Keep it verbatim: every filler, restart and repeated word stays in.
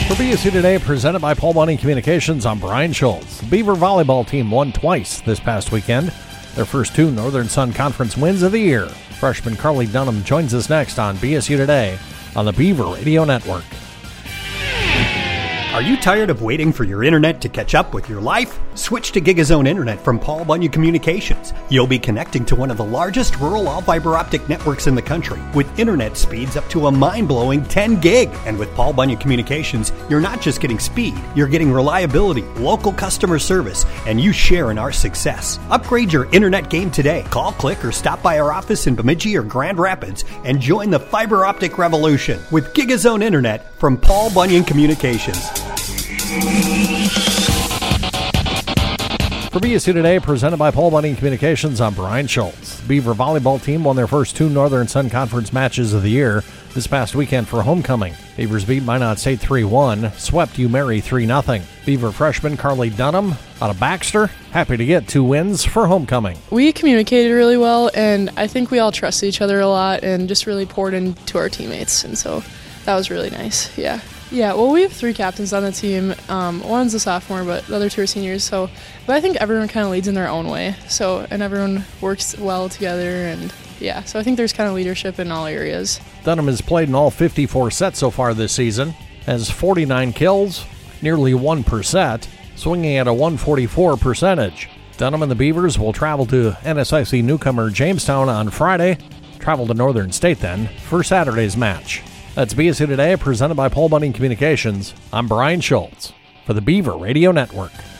For B S U Today, presented by Paul Bunyan Communications, I'm Brian Schultz. The Beaver volleyball team won twice this past weekend. Their first two Northern Sun Conference wins of the year. Freshman Carly Dunham joins us next on B S U Today on the Beaver Radio Network. Are you tired of waiting for your internet to catch up with your life? Switch to GigaZone Internet from Paul Bunyan Communications. You'll be connecting to one of the largest rural all-fiber optic networks in the country with internet speeds up to a mind-blowing ten gig. And with Paul Bunyan Communications, you're not just getting speed, you're getting reliability, local customer service, and you share in our success. Upgrade your internet game today. Call, click, or stop by our office in Bemidji or Grand Rapids and join the fiber optic revolution with GigaZone Internet from Paul Bunyan Communications. For B S U Today, presented by Paul Bunyan Communications, I'm Brian Schultz. The Beaver volleyball team won their first two Northern Sun Conference matches of the year this past weekend for homecoming. Beavers beat Minot State three one, swept UMary three nothing. Beaver freshman Carly Dunham out of Baxter, happy to get two wins for homecoming. We communicated really well, and I think we all trusted each other a lot and just really poured into our teammates, and so that was really nice, yeah. Yeah, well, we have three captains on the team. Um, one's a sophomore, but the other two are seniors. So, but I think everyone kind of leads in their own way. So, and everyone works well together, and yeah. So I think there's kind of leadership in all areas. Dunham has played in all fifty-four sets so far this season, has forty-nine kills, nearly one per set, swinging at a one forty-four percentage. Dunham and the Beavers will travel to N S I C newcomer Jamestown on Friday. Travel to Northern State then for Saturday's match. That's B S U Today, presented by Paul Bunyan Communications. I'm Brian Schultz for the Beaver Radio Network.